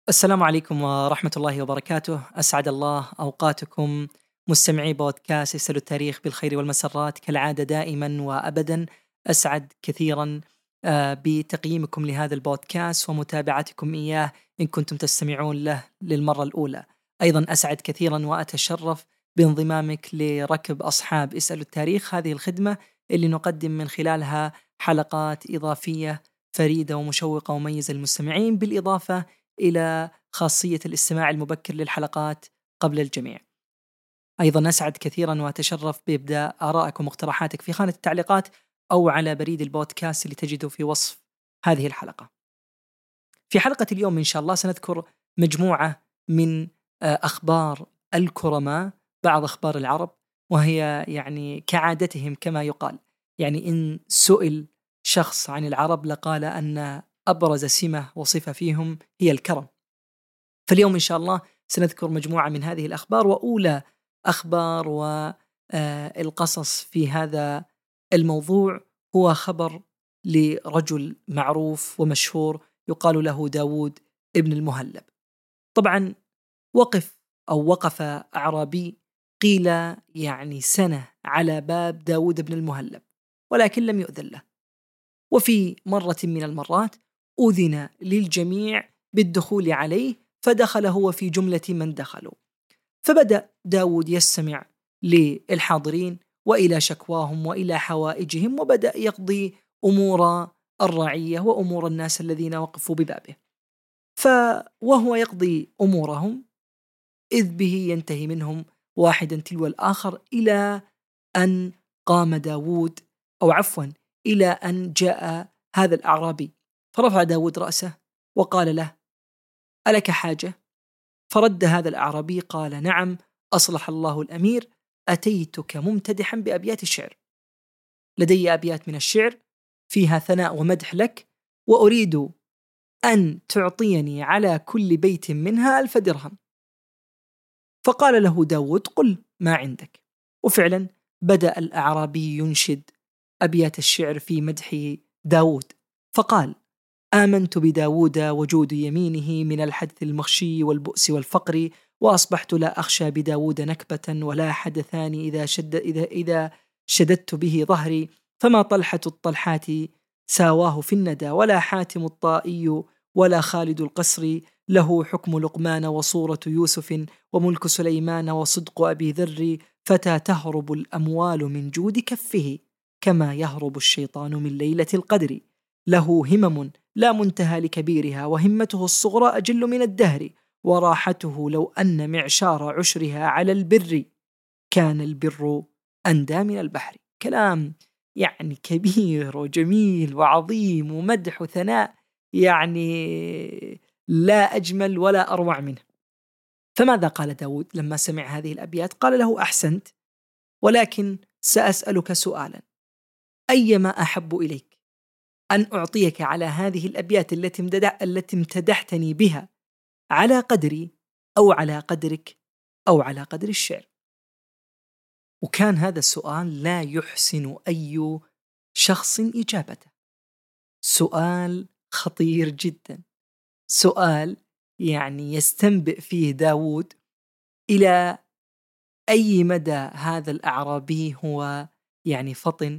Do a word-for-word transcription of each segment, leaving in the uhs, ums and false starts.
السلام عليكم ورحمة الله وبركاته. أسعد الله أوقاتكم مستمعي بودكاست يسأل التاريخ بالخير والمسرات كالعادة دائما وأبدا. أسعد كثيرا آه، بتقييمكم لهذا البودكاست ومتابعتكم إياه إن كنتم تستمعون له للمرة الأولى. أيضا أسعد كثيرا وأتشرف بانضمامك لركب أصحاب اسأل التاريخ، هذه الخدمة اللي نقدم من خلالها حلقات إضافية فريدة ومشوقة ومميزة للمستمعين، بالإضافة إلى خاصية الاستماع المبكر للحلقات قبل الجميع. أيضا أسعد كثيرا وأتشرف بإبداء آرائكم ومقترحاتك في خانة التعليقات أو على بريد البودكاست اللي تجده في وصف هذه الحلقة. في حلقة اليوم إن شاء الله سنذكر مجموعة من أخبار الكرماء، بعض أخبار العرب، وهي يعني كعادتهم كما يقال، يعني إن سئل شخص عن العرب لقال أن أبرز سمة وصفة فيهم هي الكرم. فاليوم إن شاء الله سنذكر مجموعة من هذه الأخبار، وأولى أخبار والقصص في هذا الموضوع هو خبر لرجل معروف ومشهور يقال له داود ابن المهلب. طبعا وقف أو وقف أعرابي قيل يعني سنة على باب داود ابن المهلب ولكن لم يؤذن له، وفي مرة من المرات أذن للجميع بالدخول عليه فدخل هو في جملة من دخلوا. فبدأ داود يستمع للحاضرين وإلى شكواهم وإلى حوائجهم، وبدأ يقضي أمور الرعية وأمور الناس الذين وقفوا ببابه. فوهو يقضي أمورهم إذ به ينتهي منهم واحدا تلو الآخر إلى أن قام داود، أو عفوا إلى أن جاء هذا الأعرابي، فرفع داود رأسه وقال له: ألك حاجة؟ فرد هذا الأعرابي قال: نعم أصلح الله الأمير، أتيتك ممتدحا بأبيات الشعر، لدي أبيات من الشعر فيها ثناء ومدح لك، وأريد أن تعطيني على كل بيت منها ألف درهم. فقال له داود: قل ما عندك. وفعلا بدأ الأعرابي ينشد أبيات الشعر في مدح داود، فقال: آمنت بداود وجود يمينه من الحدث المخشي والبؤس والفقر، وأصبحت لا أخشى بداود نكبة ولا حدثان إذا, شد إذا, إذا شددت به ظهري، فما طلحة الطلحات ساواه في الندى، ولا حاتم الطائي ولا خالد القصر، له حكم لقمان وصورة يوسف وملك سليمان وصدق أبي ذر، فتى تهرب الأموال من جود كفه كما يهرب الشيطان من ليلة القدر، له همم لا منتهى لكبيرها وهمته الصغرى أجل من الدهر، وراحته لو أن معشار عشرها على البر كان البر أندى من البحر. كلام يعني كبير وجميل وعظيم ومدح وثناء، يعني لا أجمل ولا أروع منه. فماذا قال داود لما سمع هذه الأبيات؟ قال له: أحسنت، ولكن سأسألك سؤالا، أيما أحب إليك، أن أعطيك على هذه الأبيات التي التي امتدحتني بها على قدري، أو على قدرك، أو على قدر الشعر؟ وكان هذا السؤال لا يحسن أي شخص إجابته، سؤال خطير جدا، سؤال يعني يستنبئ فيه داود إلى أي مدى هذا الأعرابي هو يعني فطن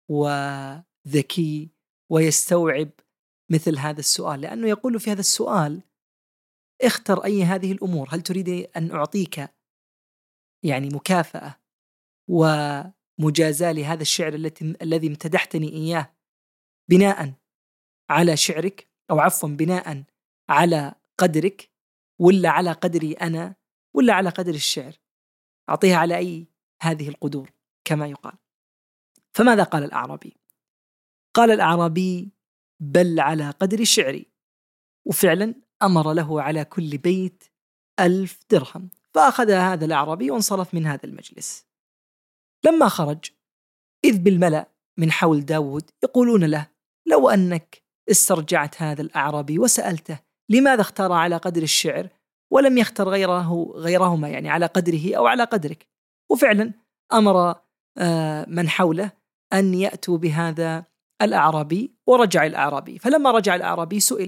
وذكي ويستوعب مثل هذا السؤال، لأنه يقول في هذا السؤال: اختر أي هذه الأمور، هل تريد أن أعطيك يعني مكافأة ومجازاة لهذا الشعر التي الذي امتدحتني إياه بناء على شعرك، أو عفوا بناء على قدرك، ولا على قدري أنا، ولا على قدر الشعر؟ أعطيها على أي هذه القدور كما يقال. فماذا قال الأعرابي؟ قال الأعرابي: بل على قدر شعري. وفعلا أمر له على كل بيت ألف درهم. فأخذ هذا الأعرابي وانصرف من هذا المجلس. لما خرج إذ بالملأ من حول داود يقولون له: لو أنك استرجعت هذا الأعرابي وسألته لماذا اختار على قدر الشعر ولم يختر غيره غيرهما، يعني على قدره أو على قدرك. وفعلا أمر من حوله أن يأتوا بهذا الأعرابي، ورجع الأعرابي. فلما رجع الأعرابي سئل: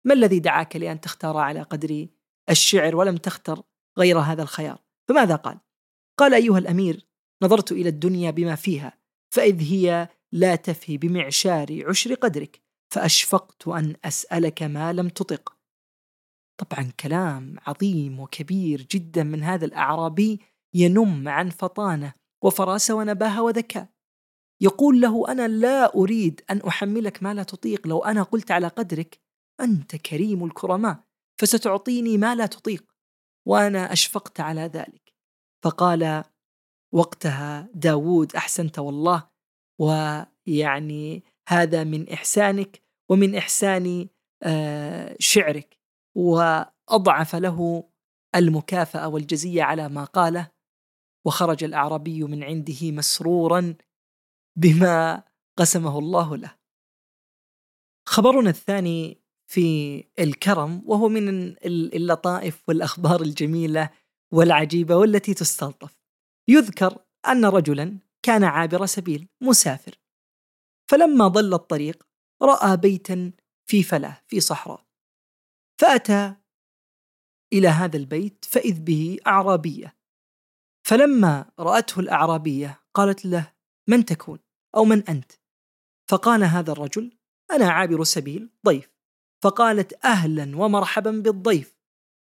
ما الذي دعاك لأن تختار على قدر الشعر ولم تختر غير هذا الخيار؟ فماذا قال؟ قال: أيها الأمير، نظرت إلى الدنيا بما فيها، فإذ هي لا تفي بمعشار عشر قدرك، فأشفقت أن أسألك ما لم تطق. طبعا كلام عظيم وكبير جدا من هذا الأعرابي، ينم عن فطانة وفراسة ونباهة وذكاء. يقول له: أنا لا أريد أن أحملك ما لا تطيق، لو أنا قلت على قدرك أنت كريم الكرماء فستعطيني ما لا تطيق، وأنا أشفقت على ذلك. فقال وقتها داود: أحسنت والله، ويعني هذا من إحسانك ومن إحسان آه شعرك، وأضعف له المكافأة والجزية على ما قاله. وخرج الأعرابي من عنده مسرورا بما قسمه الله له. خبرنا الثاني في الكرم، وهو من اللطائف والأخبار الجميلة والعجيبة والتي تستلطف. يذكر أن رجلا كان عابر سبيل مسافر، فلما ضل الطريق رأى بيتا في فلاة في صحراء، فأتى إلى هذا البيت فإذ به أعرابية. فلما رأته الأعرابية قالت له: من تكون أو من أنت؟ فقال هذا الرجل: أنا عابر سبيل ضيف. فقالت: أهلا ومرحبا بالضيف،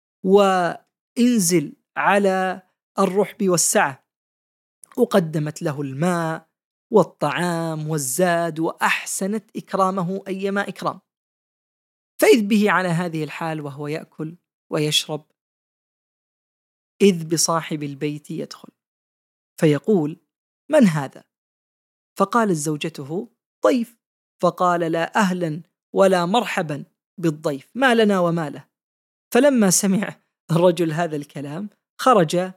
وانزل على الرحب والسعة. وقدمت له الماء والطعام والزاد، وأحسنت إكرامه أيما إكرام. فإذ به على هذه الحال وهو يأكل ويشرب، إذ بصاحب البيت يدخل فيقول: من هذا؟ فقالت زوجته: ضيف. فقال: لا أهلا ولا مرحبا بالضيف، ما لنا وما له. فلما سمع الرجل هذا الكلام خرج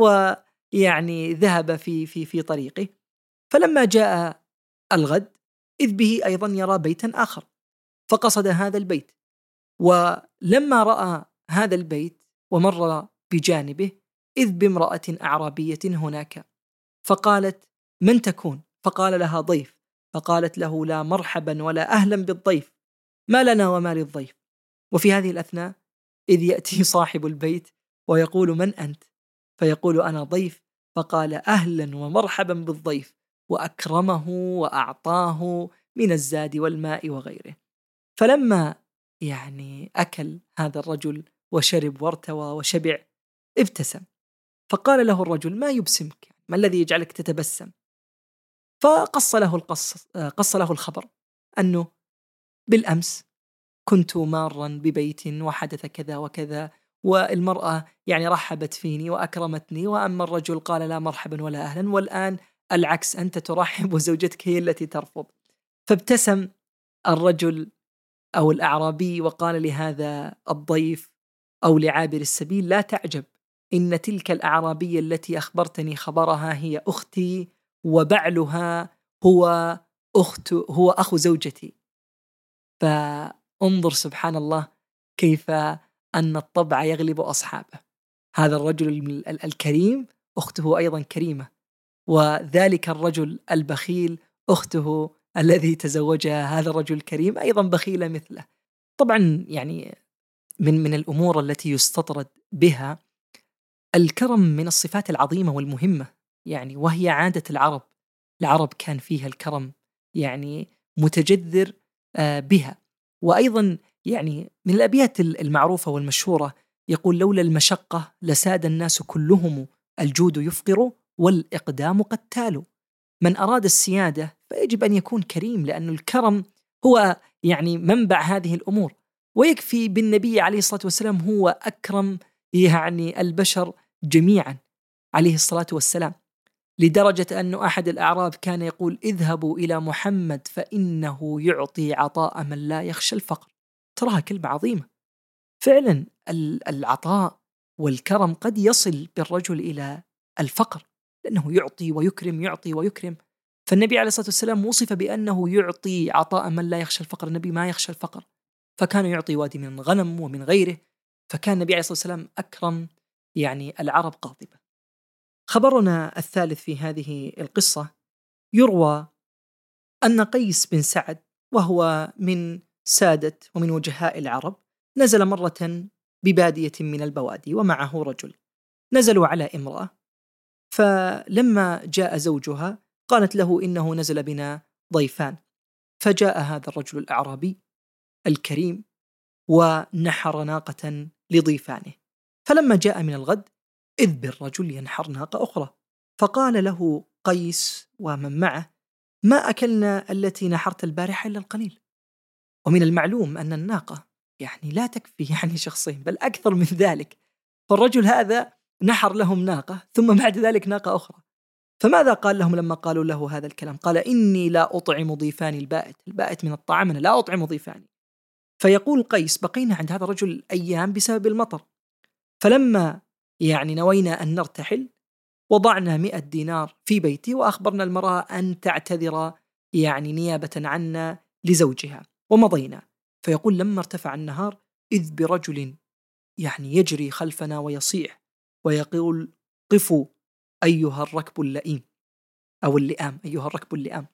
ويعني ذهب في في في طريقه. فلما جاء الغد إذ به أيضا يرى بيتا آخر، فقصد هذا البيت. ولما رأى هذا البيت ومر بجانبه إذ بامرأة أعرابية هناك، فقالت: من تكون؟ فقال لها: ضيف. فقالت له: لا مرحبا ولا أهلا بالضيف، ما لنا وما للضيف. وفي هذه الأثناء إذ يأتي صاحب البيت ويقول: من أنت؟ فيقول: أنا ضيف. فقال: أهلا ومرحبا بالضيف، وأكرمه وأعطاه من الزاد والماء وغيره. فلما يعني أكل هذا الرجل وشرب وارتوى وشبع ابتسم. فقال له الرجل: ما يبسمك؟ ما الذي يجعلك تتبسم؟ فقص له القص قص له الخبر أنه بالأمس كنت مارا ببيت وحدث كذا وكذا، والمرأة يعني رحبت فيني وأكرمتني، وأما الرجل قال: لا مرحبا ولا أهلا، والآن العكس، أنت ترحب وزوجتك هي التي ترفض. فابتسم الرجل أو الأعرابي وقال لهذا الضيف أو لعابر السبيل: لا تعجب، إن تلك الأعرابية التي أخبرتني خبرها هي أختي، وبعلها هو أخت هو أخو زوجتي. فانظر سبحان الله كيف أن الطبع يغلب أصحابه. هذا الرجل الكريم أخته أيضا كريمة، وذلك الرجل البخيل أخته الذي تزوجها هذا الرجل الكريم أيضا بخيلة مثله. طبعا يعني من من الأمور التي يستطرد بها الكرم، من الصفات العظيمة والمهمة يعني، وهي عادة العرب. العرب كان فيها الكرم يعني متجذر بها. وأيضا يعني من الأبيات المعروفة والمشهورة يقول: لولا المشقة لساد الناس كلهم، الجود يفقر والإقدام قتال. من أراد السيادة فيجب أن يكون كريم، لأن الكرم هو يعني منبع هذه الأمور. ويكفي بالنبي عليه الصلاة والسلام هو أكرم يعني البشر جميعا عليه الصلاة والسلام، لدرجة أن أحد الأعراب كان يقول: اذهبوا إلى محمد فإنه يعطي عطاء من لا يخشى الفقر. تراها كلمة عظيمة فعلا. العطاء والكرم قد يصل بالرجل إلى الفقر، لأنه يعطي ويكرم، يعطي ويكرم. فالنبي عليه الصلاة والسلام وصف بأنه يعطي عطاء من لا يخشى الفقر. النبي ما يخشى الفقر، فكان يعطي وادي من الغنم ومن غيره. فكان النبي عليه الصلاة والسلام أكرم يعني العرب قاطبة. خبرنا الثالث في هذه القصة، يروى أن قيس بن سعد، وهو من سادة ومن وجهاء العرب، نزل مرة ببادية من البوادي ومعه رجل، نزلوا على امرأة، فلما جاء زوجها قالت له إنه نزل بنا ضيفان، فجاء هذا الرجل الأعرابي الكريم ونحر ناقة لضيفانه، فلما جاء من الغد إذ بالرجل ينحر ناقة أخرى، فقال له قيس ومن معه: ما أكلنا التي نحرت البارحة إلا القليل. ومن المعلوم أن الناقة يعني لا تكفي يعني شخصين بل أكثر من ذلك، فالرجل هذا نحر لهم ناقة ثم بعد ذلك ناقة أخرى. فماذا قال لهم لما قالوا له هذا الكلام؟ قال: إني لا أطعم ضيفاني البائت، البائت من الطعام، أنا لا أطعم ضيفاني. فيقول قيس: بقينا عند هذا الرجل أيام بسبب المطر، فلما يعني نوينا أن نرتحل وضعنا مئة دينار في بيتي وأخبرنا المرأة أن تعتذر يعني نيابة عنا لزوجها ومضينا. فيقول: لما ارتفع النهار إذ برجل يعني يجري خلفنا ويصيح ويقول: قفوا أيها الركب اللئيم أو اللئام، أيها الركب اللئام.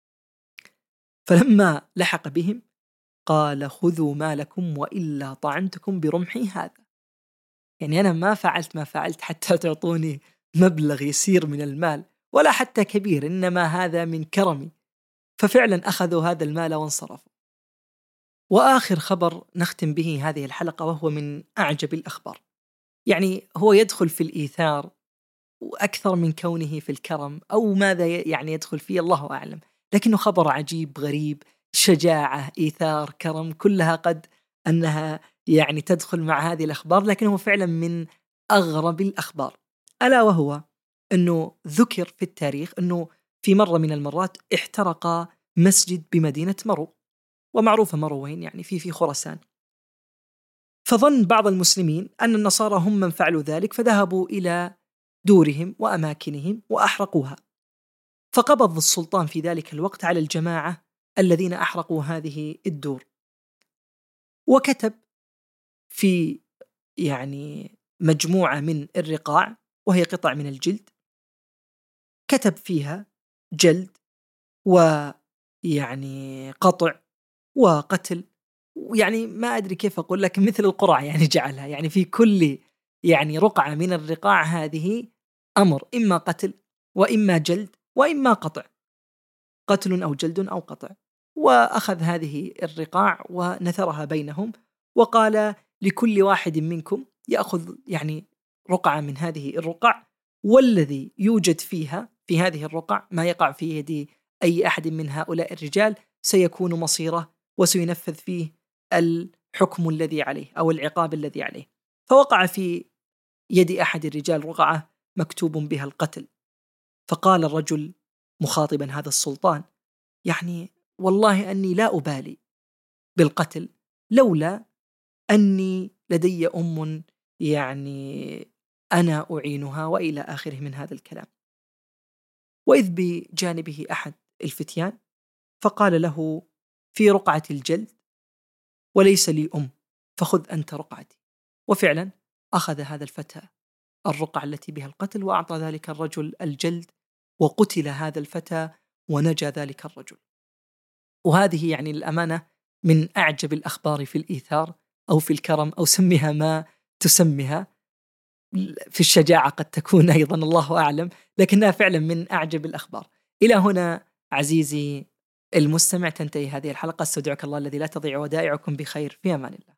فلما لحق بهم قال: خذوا مالكم وإلا طعنتكم برمحي هذا. يعني أنا ما فعلت ما فعلت حتى تعطوني مبلغ يسير من المال ولا حتى كبير، إنما هذا من كرمي. ففعلا أخذوا هذا المال وانصرفوا. وآخر خبر نختم به هذه الحلقة وهو من أعجب الأخبار، يعني هو يدخل في الإيثار وأكثر من كونه في الكرم، أو ماذا يعني يدخل فيه الله أعلم، لكنه خبر عجيب غريب، شجاعة، إيثار، كرم، كلها قد أنها يعني تدخل مع هذه الأخبار، لكنه فعلا من أغرب الأخبار. ألا وهو أنه ذكر في التاريخ أنه في مرة من المرات احترق مسجد بمدينة مرو، ومعروفة مرو وين، يعني في في خراسان. فظن بعض المسلمين أن النصارى هم من فعلوا ذلك، فذهبوا إلى دورهم وأماكنهم وأحرقوها. فقبض السلطان في ذلك الوقت على الجماعة الذين أحرقوا هذه الدور، وكتب في يعني مجموعة من الرقاع وهي قطع من الجلد، كتب فيها جلد ويعني قطع وقتل، يعني ما أدري كيف أقول لك، مثل القرعة يعني جعلها، يعني في كل يعني رقعة من الرقاع هذه أمر، إما قتل وإما جلد وإما قطع، قتل أو جلد أو قطع. وأخذ هذه الرقاع ونثرها بينهم وقال: لكل واحد منكم يأخذ يعني رقعة من هذه الرقع، والذي يوجد فيها في هذه الرقع ما يقع في يد أي أحد من هؤلاء الرجال سيكون مصيره وسينفذ فيه الحكم الذي عليه أو العقاب الذي عليه. فوقع في يد أحد الرجال رقعة مكتوب بها القتل. فقال الرجل مخاطبا هذا السلطان: يعني والله أني لا أبالي بالقتل لولا أني لدي أم يعني أنا أعينها، وإلى آخره من هذا الكلام. وإذ بجانبه أحد الفتيان فقال له: في رقعة الجلد وليس لي أم، فخذ أنت رقعتي. وفعلا أخذ هذا الفتى الرقعة التي بها القتل وأعطى ذلك الرجل الجلد، وقتل هذا الفتى ونجا ذلك الرجل. وهذه يعني الأمانة من أعجب الأخبار في الإيثار أو في الكرم، أو سميها ما تسميها، في الشجاعة قد تكون أيضا الله أعلم، لكنها فعلا من أعجب الأخبار. إلى هنا عزيزي المستمع تنتهي هذه الحلقة، استودعك الله الذي لا تضيع ودائعكم بخير، في أمان الله.